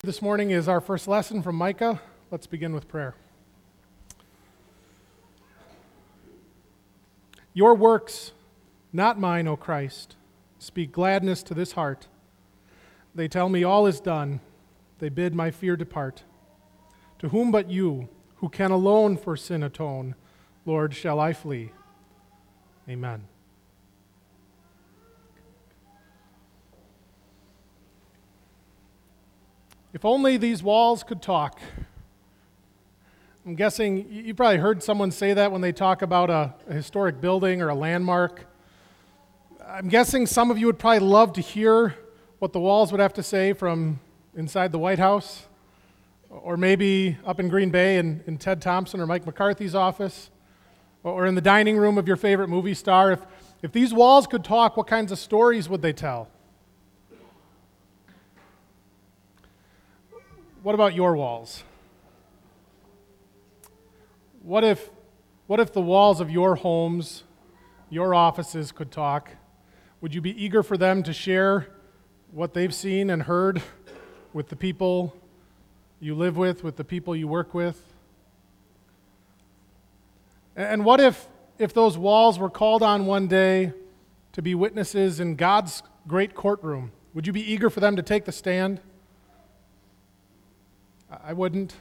This morning is our first lesson from Micah. Let's begin with prayer. Your works, not mine, O Christ, speak gladness to this heart. They tell me all is done. They bid my fear depart. To whom but you, who can alone for sin atone, Lord, shall I flee? Amen. If only these walls could talk. I'm guessing you probably heard someone say that when they talk about a historic building or a landmark. I'm guessing some of you would probably love to hear what the walls would have to say from inside the White House, or maybe up in Green Bay in Ted Thompson or Mike McCarthy's office, or in the dining room of your favorite movie star. If these walls could talk, what kinds of stories would they tell? What about your walls? What if the walls of your homes, your offices could talk? Would you be eager for them to share what they've seen and heard with the people you live with the people you work with? And what if those walls were called on one day to be witnesses in God's great courtroom? Would you be eager for them to take the stand? I wouldn't.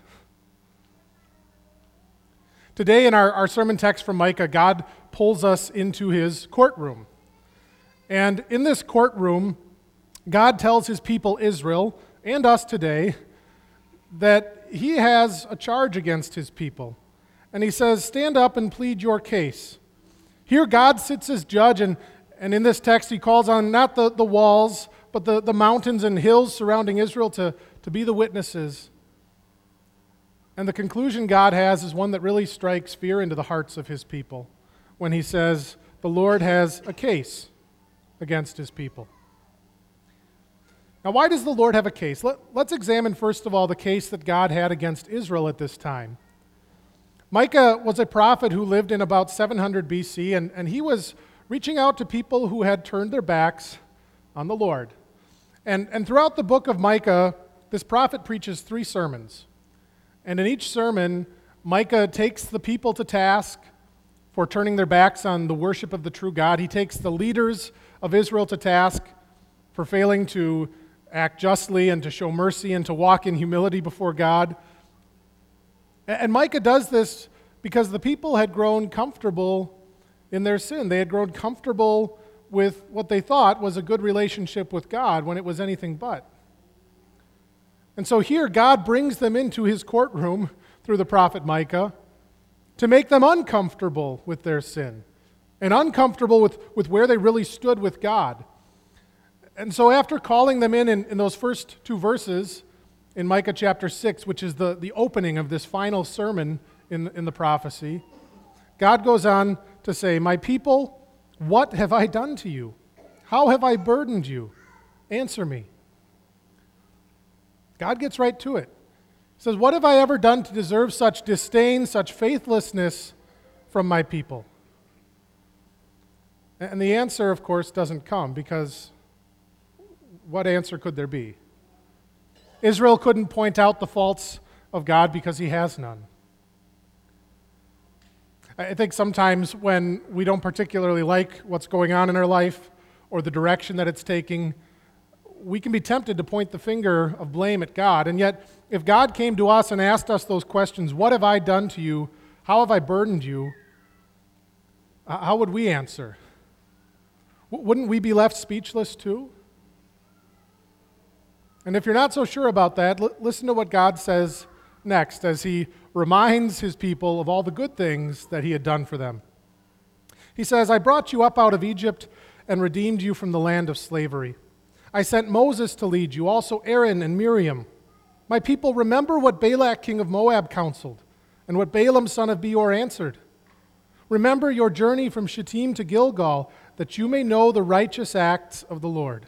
Today in our sermon text from Micah, God pulls us into his courtroom. And in this courtroom, God tells his people Israel, and us today, that he has a charge against his people. And he says, stand up and plead your case. Here God sits as judge, and in this text he calls on not the walls, but the mountains and hills surrounding Israel to be the witnesses. And the conclusion God has is one that really strikes fear into the hearts of his people when he says, the Lord has a case against his people. Now, why does the Lord have a case? Let's examine, first of all, the case that God had against Israel at this time. Micah was a prophet who lived in about 700 BC, and he was reaching out to people who had turned their backs on the Lord. And throughout the book of Micah, this prophet preaches 3 sermons. And in each sermon, Micah takes the people to task for turning their backs on the worship of the true God. He takes the leaders of Israel to task for failing to act justly and to show mercy and to walk in humility before God. And Micah does this because the people had grown comfortable in their sin. They had grown comfortable with what they thought was a good relationship with God when it was anything but. And so here, God brings them into his courtroom through the prophet Micah to make them uncomfortable with their sin and uncomfortable with where they really stood with God. And so after calling them in those first 2 verses in Micah chapter 6, which is the opening of this final sermon in the prophecy, God goes on to say, my people, what have I done to you? How have I burdened you? Answer me. God gets right to it. He says, what have I ever done to deserve such disdain, such faithlessness from my people? And the answer, of course, doesn't come, because what answer could there be? Israel couldn't point out the faults of God because he has none. I think sometimes when we don't particularly like what's going on in our life or the direction that it's taking, we can be tempted to point the finger of blame at God. And yet, if God came to us and asked us those questions, what have I done to you? How have I burdened you? How would we answer? Wouldn't we be left speechless too? And if you're not so sure about that, listen to what God says next as he reminds his people of all the good things that he had done for them. He says, I brought you up out of Egypt and redeemed you from the land of slavery. I sent Moses to lead you, also Aaron and Miriam. My people, remember what Balak king of Moab counseled, and what Balaam son of Beor answered. Remember your journey from Shittim to Gilgal, that you may know the righteous acts of the Lord.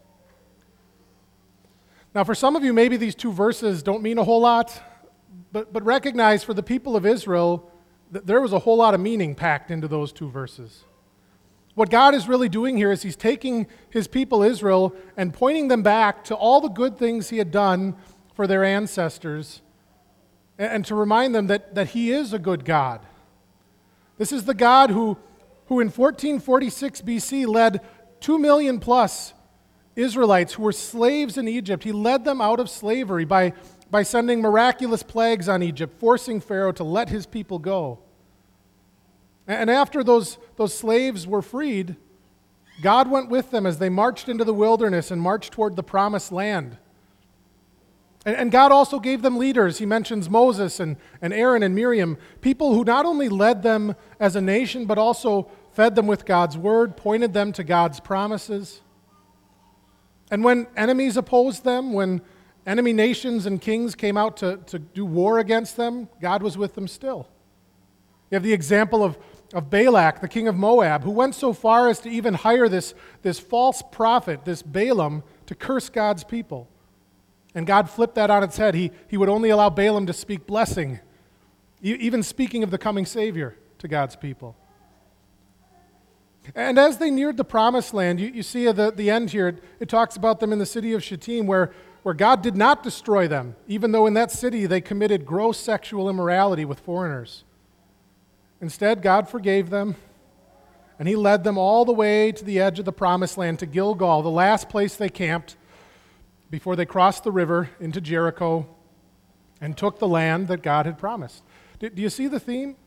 Now, for some of you, maybe these 2 verses don't mean a whole lot, but recognize for the people of Israel that there was a whole lot of meaning packed into those 2 verses. What God is really doing here is he's taking his people Israel and pointing them back to all the good things he had done for their ancestors and to remind them that He is a good God. This is the God who in 1446 BC led 2 million plus Israelites who were slaves in Egypt. He led them out of slavery by sending miraculous plagues on Egypt, forcing Pharaoh to let his people go. And after those slaves were freed, God went with them as they marched into the wilderness and marched toward the promised land. And God also gave them leaders. He mentions Moses and Aaron and Miriam, people who not only led them as a nation, but also fed them with God's word, pointed them to God's promises. And when enemies opposed them, when enemy nations and kings came out to do war against them, God was with them still. You have the example of Balak, the king of Moab, who went so far as to even hire this false prophet, this Balaam, to curse God's people. And God flipped that on its head. He would only allow Balaam to speak blessing, even speaking of the coming Savior to God's people. And as they neared the promised land, you see at the end here, it talks about them in the city of Shittim, where God did not destroy them, even though in that city they committed gross sexual immorality with foreigners. Instead, God forgave them, and He led them all the way to the edge of the promised land, to Gilgal, the last place they camped before they crossed the river into Jericho and took the land that God had promised. Do you see the theme?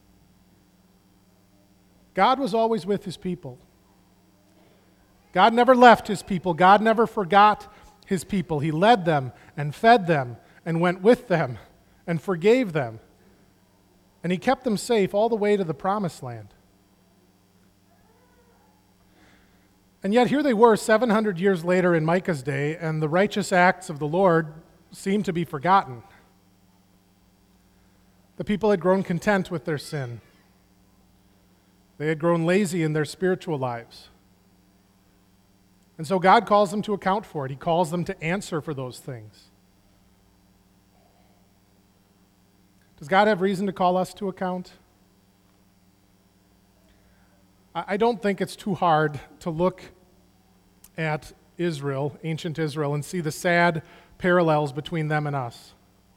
God was always with His people. God never left His people. God never forgot His people. He led them and fed them and went with them and forgave them. And He kept them safe all the way to the promised land. And yet here they were 700 years later in Micah's day, and the righteous acts of the Lord seemed to be forgotten. The people had grown content with their sin. They had grown lazy in their spiritual lives. And so God calls them to account for it. He calls them to answer for those things. Does God have reason to call us to account? I don't think it's too hard to look at Israel, ancient Israel, and see the sad parallels between them and us.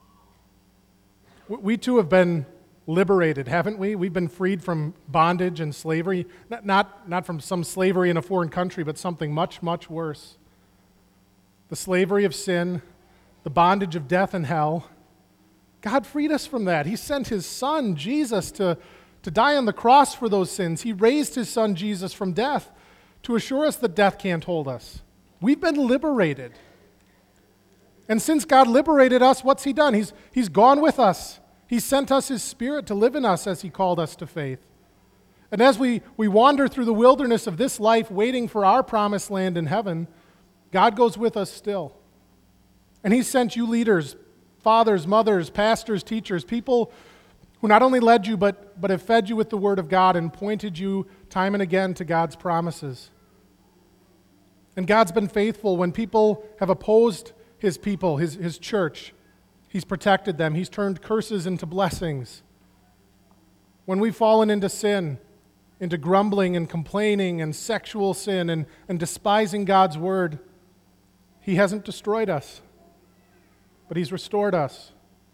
We too have been liberated, haven't we? We've been freed from bondage and slavery, not from some slavery in a foreign country, but something much, much worse. The slavery of sin, the bondage of death and hell. God freed us from that. He sent His Son, Jesus, to die on the cross for those sins. He raised His Son, Jesus, from death to assure us that death can't hold us. We've been liberated. And since God liberated us, what's He done? He's gone with us. He sent us His Spirit to live in us as He called us to faith. And as we wander through the wilderness of this life, waiting for our promised land in heaven, God goes with us still. And He sent you leaders, fathers, mothers, pastors, teachers, people who not only led you, but have fed you with the Word of God and pointed you time and again to God's promises. And God's been faithful when people have opposed His people, His church. He's protected them. He's turned curses into blessings. When we've fallen into sin, into grumbling and complaining and sexual sin and despising God's word, He hasn't destroyed us, but He's restored us.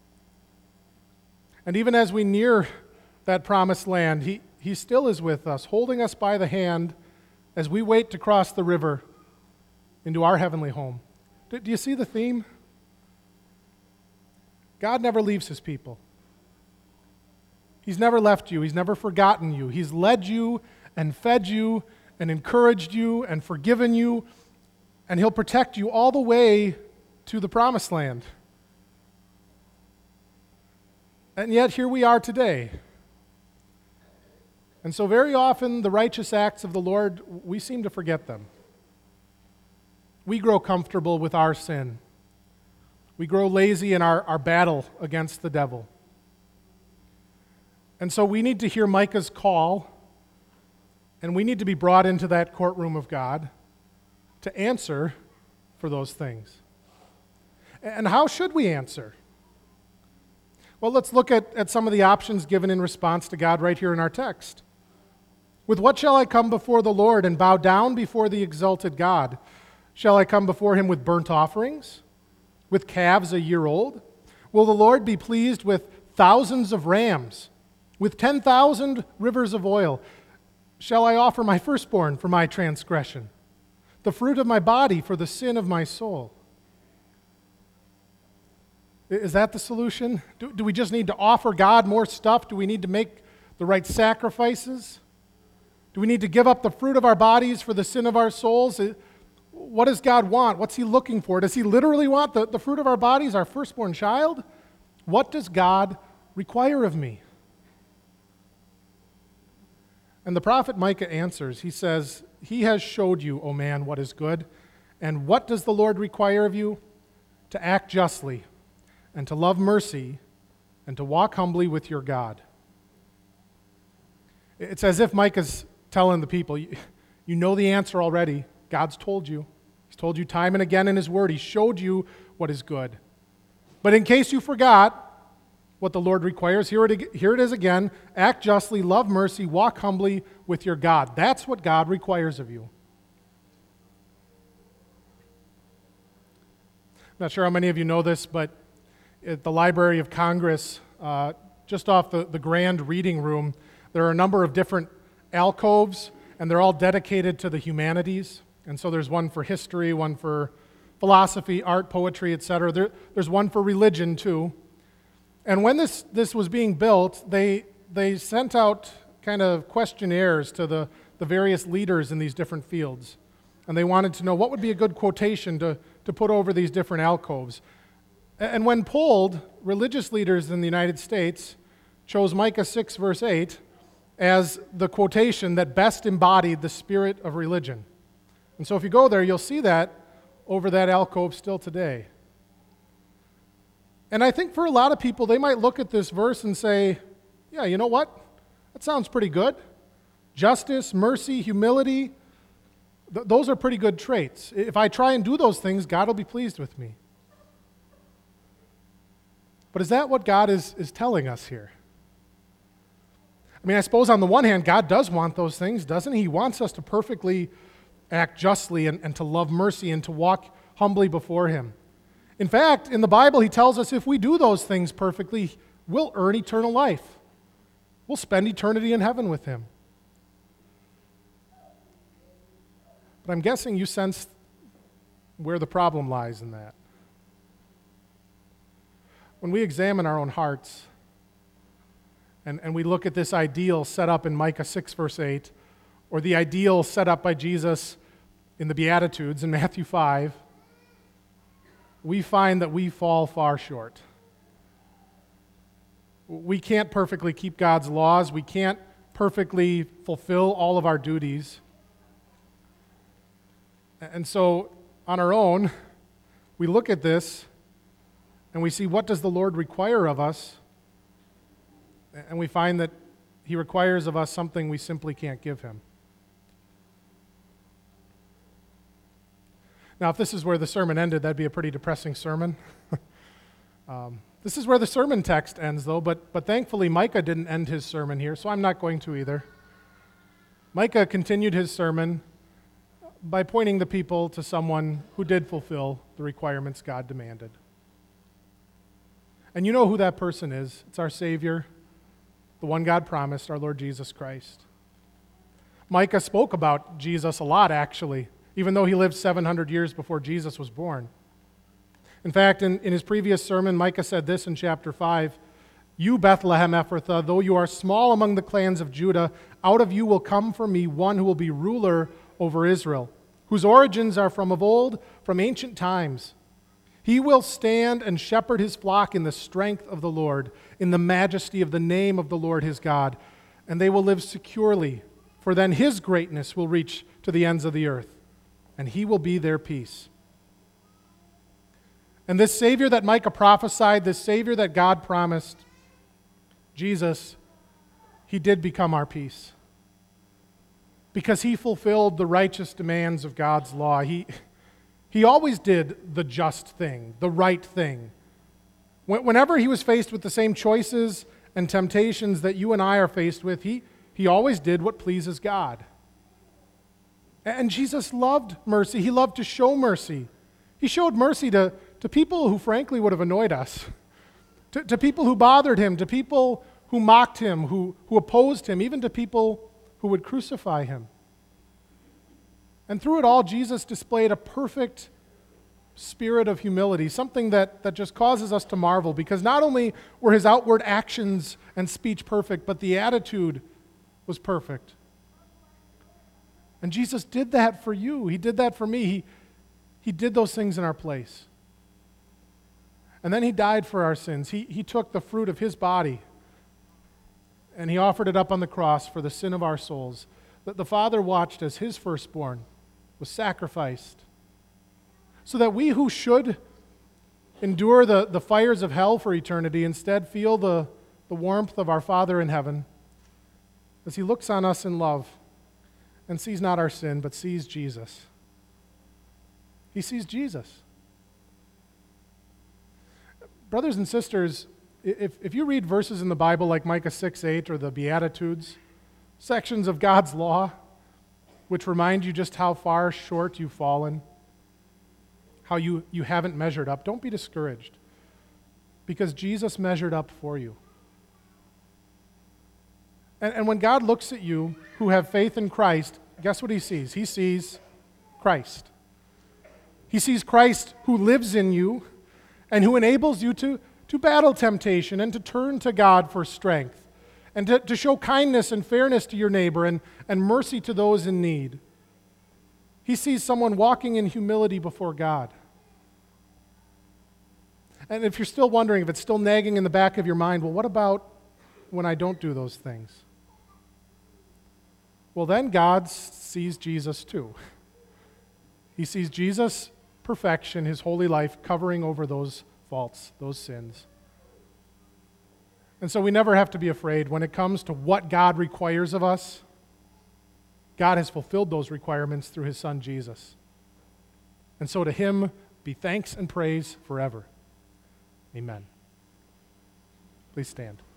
And even as we near that promised land, He still is with us, holding us by the hand as we wait to cross the river into our heavenly home. Do you see the theme? God never leaves His people. He's never left you. He's never forgotten you. He's led you and fed you and encouraged you and forgiven you, and He'll protect you all the way to the promised land. And yet here we are today. And so very often the righteous acts of the Lord, we seem to forget them. We grow comfortable with our sin. We grow lazy in our battle against the devil. And so we need to hear Micah's call, and we need to be brought into that courtroom of God to answer for those things. And how should we answer? Well, let's look at some of the options given in response to God right here in our text. With what shall I come before the Lord and bow down before the exalted God? Shall I come before Him with burnt offerings, with calves a year old? Will the Lord be pleased with thousands of rams, with 10,000 rivers of oil? Shall I offer my firstborn for my transgression, the fruit of my body for the sin of my soul? Is that the solution? Do we just need to offer God more stuff? Do we need to make the right sacrifices? Do we need to give up the fruit of our bodies for the sin of our souls? What does God want? What's He looking for? Does He literally want the fruit of our bodies, our firstborn child? What does God require of me? And the prophet Micah answers. He says, He has showed you, O man, what is good. And what does the Lord require of you? To act justly, and to love mercy, and to walk humbly with your God. It's as if Micah's telling the people, you know the answer already. God's told you. He's told you time and again in His Word. He showed you what is good. But in case you forgot what the Lord requires, here it is again. Act justly, love mercy, walk humbly with your God. That's what God requires of you. I'm not sure how many of you know this, but at the Library of Congress, just off the grand reading room, there are a number of different alcoves, and they're all dedicated to the humanities. And so there's one for history, one for philosophy, art, poetry, etc. There's one for religion, too. And when this was being built, they sent out kind of questionnaires to the various leaders in these different fields. And they wanted to know what would be a good quotation to put over these different alcoves. And when polled, religious leaders in the United States chose Micah 6, verse 8, as the quotation that best embodied the spirit of religion. And so if you go there, you'll see that over that alcove still today. And I think for a lot of people, they might look at this verse and say, yeah, you know what? That sounds pretty good. Justice, mercy, humility, those are pretty good traits. If I try and do those things, God will be pleased with me. But is that what God is telling us here? I mean, I suppose on the one hand, God does want those things, doesn't He? He wants us to perfectly act justly and to love mercy and to walk humbly before Him. In fact, in the Bible, He tells us if we do those things perfectly, we'll earn eternal life. We'll spend eternity in heaven with Him. But I'm guessing you sense where the problem lies in that. When we examine our own hearts, and we look at this ideal set up in Micah 6, verse 8, or the ideal set up by Jesus in the Beatitudes in Matthew 5, we find that we fall far short. We can't perfectly keep God's laws. We can't perfectly fulfill all of our duties. And so, on our own, we look at this and we see, what does the Lord require of us? And we find that He requires of us something we simply can't give Him. Now, if this is where the sermon ended, that'd be a pretty depressing sermon. This is where the sermon text ends, though, but thankfully Micah didn't end his sermon here, so I'm not going to either. Micah continued his sermon by pointing the people to someone who did fulfill the requirements God demanded. And you know who that person is. It's our Savior, the one God promised, our Lord Jesus Christ. Micah spoke about Jesus a lot, actually, even though he lived 700 years before Jesus was born. In fact, in his previous sermon, Micah said this in chapter 5, "You, Bethlehem Ephrathah, though you are small among the clans of Judah, out of you will come for me one who will be ruler over Israel, whose origins are from of old, from ancient times. He will stand and shepherd his flock in the strength of the Lord, in the majesty of the name of the Lord his God, and they will live securely, for then his greatness will reach to the ends of the earth, and he will be their peace." And this Savior that Micah prophesied, this Savior that God promised, Jesus, He did become our peace. Because He fulfilled the righteous demands of God's law. He always did the just thing, the right thing. Whenever He was faced with the same choices and temptations that you and I are faced with, He always did what pleases God. And Jesus loved mercy. He loved to show mercy. He showed mercy to to people who frankly would have annoyed us, to people who bothered him, to people who mocked him, who opposed him, even to people who would crucify him. And through it all, Jesus displayed a perfect spirit of humility, something that just causes us to marvel, because not only were his outward actions and speech perfect, but the attitude was perfect. And Jesus did that for you. He did that for me. He did those things in our place. And then he died for our sins. He took the fruit of his body and he offered it up on the cross for the sin of our souls. That the Father watched as his firstborn was sacrificed, so that we who should endure the fires of hell for eternity instead feel the warmth of our Father in heaven as he looks on us in love and sees not our sin, but sees Jesus. He sees Jesus. Brothers and sisters, if you read verses in the Bible like Micah 6:8 or the Beatitudes, sections of God's law, which remind you just how far short you've fallen, how you haven't measured up, don't be discouraged, because Jesus measured up for you. And when God looks at you who have faith in Christ, guess what he sees? He sees Christ. He sees Christ who lives in you and who enables you to battle temptation and to turn to God for strength and to show kindness and fairness to your neighbor and mercy to those in need. He sees someone walking in humility before God. And if you're still wondering, if it's still nagging in the back of your mind, well, what about when I don't do those things? Well, then God sees Jesus too. He sees Jesus' perfection, his holy life, covering over those faults, those sins. And so we never have to be afraid when it comes to what God requires of us. God has fulfilled those requirements through his Son, Jesus. And so to him be thanks and praise forever. Amen. Please stand.